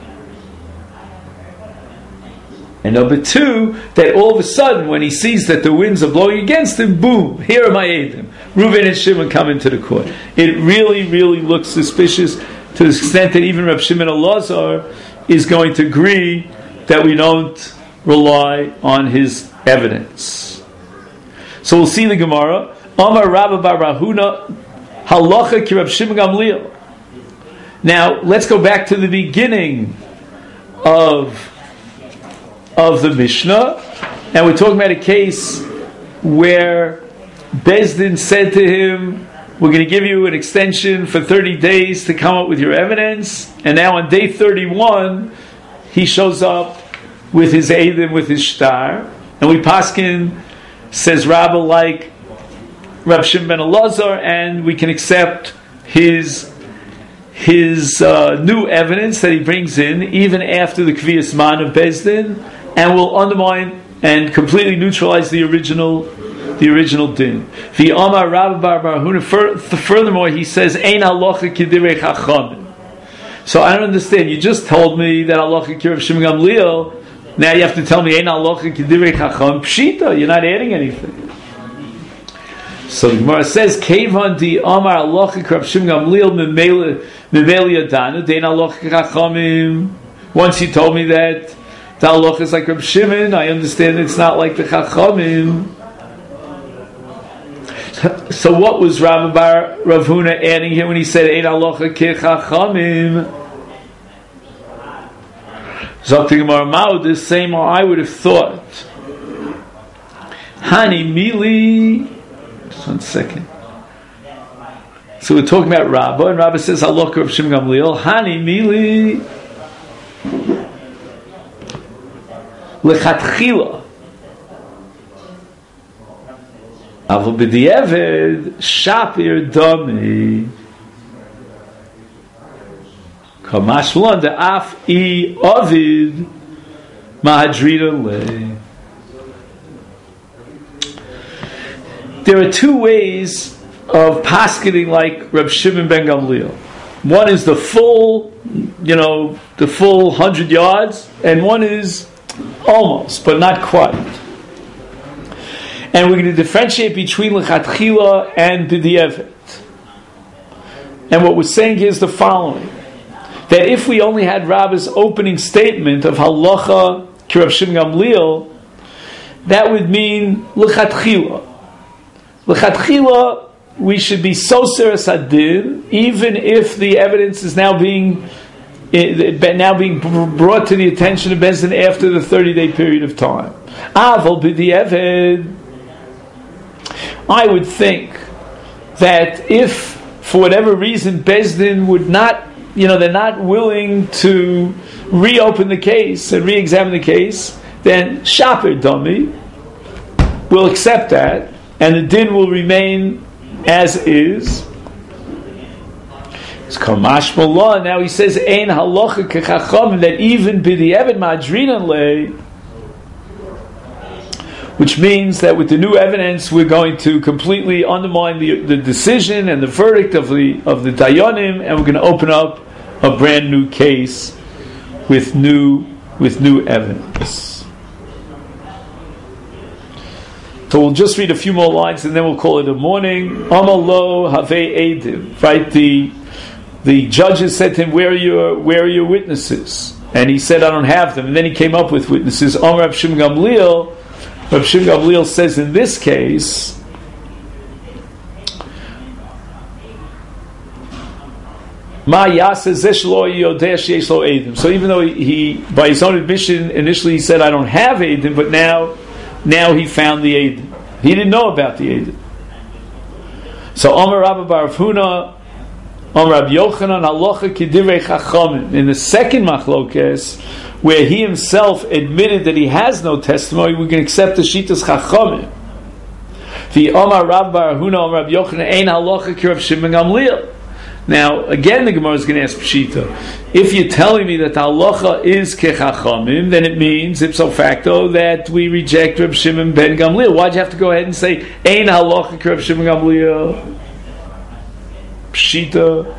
And number two, that all of a sudden, when he sees that the winds are blowing against him, boom, here are my Eidim. Reuven and Shimon come into the court. It really, really looks suspicious to the extent that even Reb Shimon Elazar is going to agree that we don't rely on his evidence. So we'll see the Gemara. Amar Rabba bar Rahuna, halacha ki Reb Shimon Gamliel. Now, let's go back to the beginning of of the Mishnah, and we're talking about a case where Beis Din said to him, we're going to give you an extension for thirty days to come up with your evidence, and now on day thirty-one he shows up with his Eidim, with his shtar, and we paskin, says Rabba, like Reb Shimon ben Elazar, and we can accept his his uh, new evidence that he brings in even after the Kviyas Man of Beis Din, and will undermine and completely neutralize the original the original din. The Amar Rabba bar Barhuna. Furthermore, he says, "Ein halacha k'divrei chachamim." So I don't understand. You just told me that halacha k'Reb Shimon Gamliel. Now you have to tell me ein halacha k'divrei chachamim. Pshita. You're not adding anything. So the Gemara says, "Kevan di Amar halacha k'Reb Shimon Gamliel memeli adanu dein halacha k'chachamim." Once you told me that the halacha is like Reb Shimon, I understand it's not like the chachamim. So what was Rabbi bar Rav Huna adding here when he said Ein halacha ki chachamim? Zakti Gemara Mao, the same I would have thought. Hani mili. Just one second. So we're talking about Rabba, and Rabba says halacha Rav Shimon Gamliel. Hani mili lechatchila. Avol b'di'eved shapir dami kamash v'lon de'af I ovid mahadrida le. There are two ways of paskening like Reb Shimon ben Gamliel. One is the full, you know, the full hundred yards, and one is almost, but not quite. And we're going to differentiate between lechatchila and b'di'eved. And what we're saying here is the following: that if we only had Rabba's opening statement of halacha ki Reb Shimon Gamliel, that would mean lechatchila. Lechatchila, we should be so seres hadin, even if the evidence is now being now being brought to the attention of Beis Din after the thirty-day period of time. Avol b'di'eved, I would think that if, for whatever reason, Beis Din would not, you know, they're not willing to reopen the case and re-examine the case, then Shapir Dami will accept that, and the din will remain as is. It's Kamash Mallah. Now he says, Ein halacha kechacham, that even b'di'evet ma'adrinan lei, which means that with the new evidence we're going to completely undermine the, the decision and the verdict of the of the Dayanim, and we're going to open up a brand new case with new with new evidence. So we'll just read a few more lines and then we'll call it a morning. Amalo have edim. Right, the the judges said to him, "Where are your where are your witnesses?" And he said, "I don't have them." And then he came up with witnesses. Amar Reb Shimon Gamliel. Reb Shimon Gamliel says in this case, Ma yaseh zeh shelo yodeh sheyesh lo edim. So even though he, he, by his own admission, initially he said, "I don't have edim," but now, now he found the edim. He didn't know about the edim. So Amar Rabba bar Rav Huna, Amar Rabbi Yochanan, halacha kedivrei chachamim. In the second machlokes, where he himself admitted that he has no testimony, we can accept the Shitas Chachamim. The Omar Rav bar Huna, Omar Rabbi Yochanan, Ein halacha ki Rav Shimon Gamliel. Now, again, the Gemara is going to ask Pshita. If you're telling me that the halacha is kechachamim, then it means, ipso facto, that we reject Rav Shimon ben Gamliel. Why'd you have to go ahead and say, Ein halacha ki Rav Shimon Gamliel? Pshita.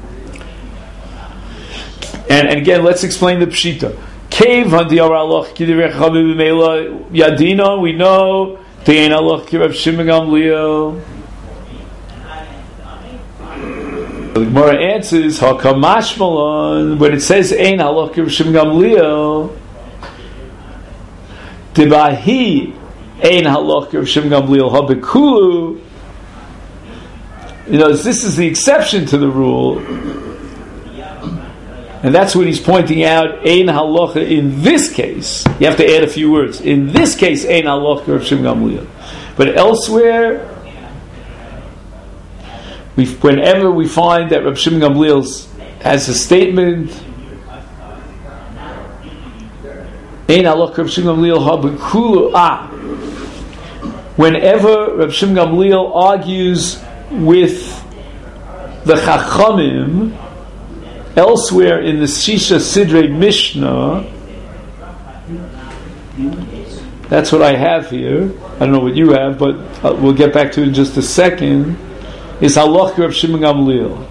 And, and again, let's explain the Pshita. Cave on the Araloch Kidirech Chabib Mela Yadina, we know the Ein Aloch Kirab Shimon Gamliel. The Gemara answers Hakamash Malon, when it says Ein Aloch Kirab Shimon Gamliel, Tibahi Ein Aloch Kirab Shimon Gamliel Habekulu. You know, this is the exception to the rule. And that's what he's pointing out, Ein halacha in this case. You have to add a few words. In this case, Ein halacha Rav Shimon Gamliel. But elsewhere, we, whenever we find that Rav Shimon Gamliel has a statement, Ein halacha Rav Shimon Gamliel habekulu. Ah, whenever Rav Shimon Gamliel argues with the Chachamim, elsewhere in the Shisha Sidrei Mishnah, that's what I have here. I don't know what you have, but uh, we'll get back to it in just a second. Is Halach Rav Shimon Gamliel.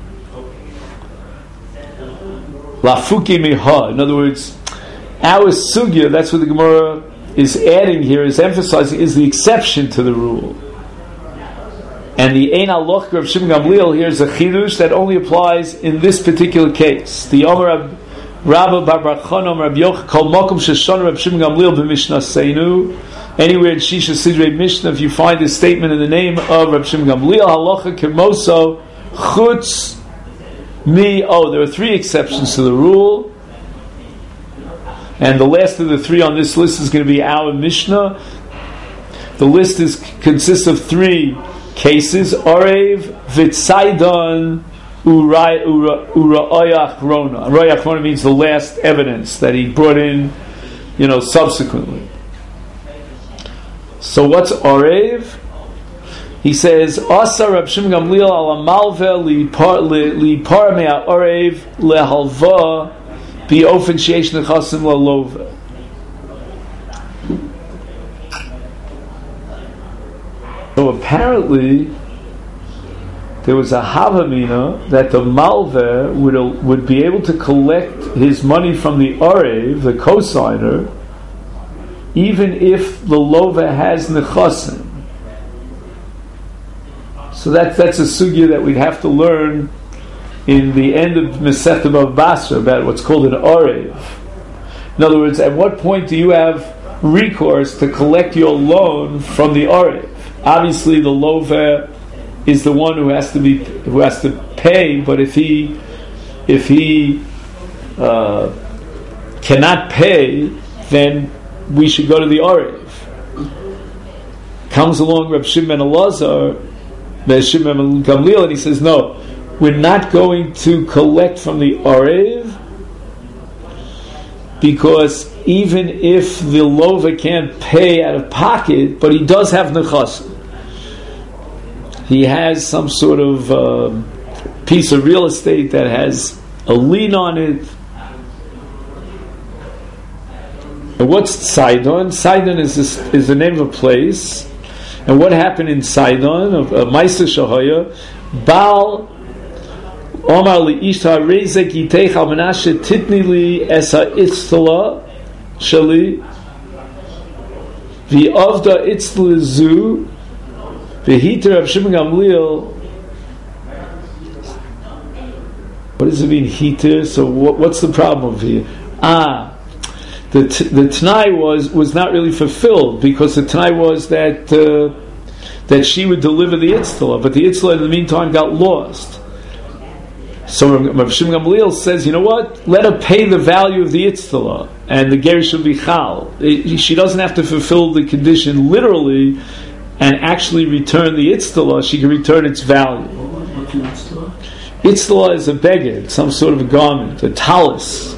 Lafuki Miha. In other words, our sugya, that's what the Gemara is adding here, is emphasizing, is the exception to the rule. And the Ein Haloch Rav Shimon Gamliel here is a chidush that only applies in this particular case. The Omer Rabba bar Bar Chana Rabbi Yochanan called Makom Sheshon Rav Shimon Gamliel b'Mishnah Seinu. Anywhere in Shisha Sidrei Mishnah, if you find this statement in the name of Rav Shimon Gamliel, Halacha Kemoso Chutz Mi. Oh, there are three exceptions to the rule, and the last of the three on this list is going to be our Mishnah. The list is consists of three cases: Orev, Vitzaidon, Ura'ayach Rona. Ura'ayach Rona means the last evidence that he brought in, you know, subsequently. So what's Orev? He says, Asa Rab Shimon Gamliel ala malve li par mea Orev lehalva bi ofen sheish nechasim lalova. So apparently, there was a havamina that the malveh would would be able to collect his money from the orev, the cosigner, even if the lova has nechasim. So that that's a sugya that we'd have to learn in the end of Masechet Bava Basra about what's called an orev. In other words, at what point do you have recourse to collect your loan from the orev? Obviously, the lova is the one who has to be who has to pay. But if he if he uh, cannot pay, then we should go to the orev. Comes along Reb Shimon ben Elazar, Reb Shimon ben Gamliel, and he says, "No, we're not going to collect from the orev because even if the lova can't pay out of pocket, but he does have nechas. He has some sort of uh, piece of real estate that has a lien on it. And what's Sidon? Sidon is this, is the name of a place. And what happened in Sidon of Maisa Shahaya? Baal Omar li Ishta Rezek Yiteich Al Menashe Titni li Esa Itztala Shali V'Avda Itztala Zu V'Hiter Rav Shimon Gamliel. What does it mean, heater? So what, what's the problem here? Ah, the t- the Tanai was was not really fulfilled, because the Tanai was that uh, that she would deliver the Itztala, but the Itztala in the meantime got lost. So Rav Shimon Gamliel says, you know what? Let her pay the value of the Itztala, and the ger should be chal. It, she doesn't have to fulfill the condition literally and actually return the Itztala. She can return its value. What's an Itztala? Itztala is a beged, some sort of a garment, a talis.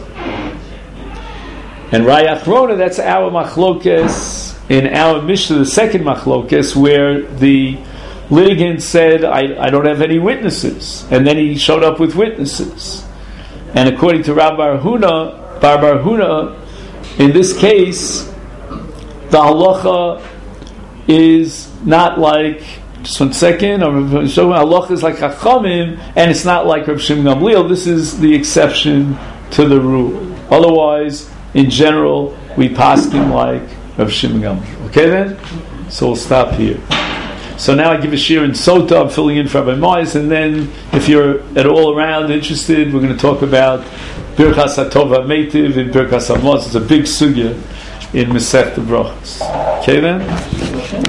And Raya Achrona, that's our machlokes in our Mishnah, the second machlokes, where the litigant said, I, I don't have any witnesses. And then he showed up with witnesses. And according to Rabbi Bar Huna, Bar Bar Huna, in this case, the halacha is not like, just one second, halacha is like Chachamim, and it's not like Rav Shimon Gamliel. This is the exception to the rule. Otherwise, in general, we paskin like Rav Shimon Gamliel. Okay then? So we'll stop here. So now I give a shir in Sota, I'm filling in for Rabbi Moyes, and then if you're at all around interested, we're going to talk about Birchas HaTova Meitiv and Birchas HaMoz. It's a big sugya in Masechta Brachos. Okay then?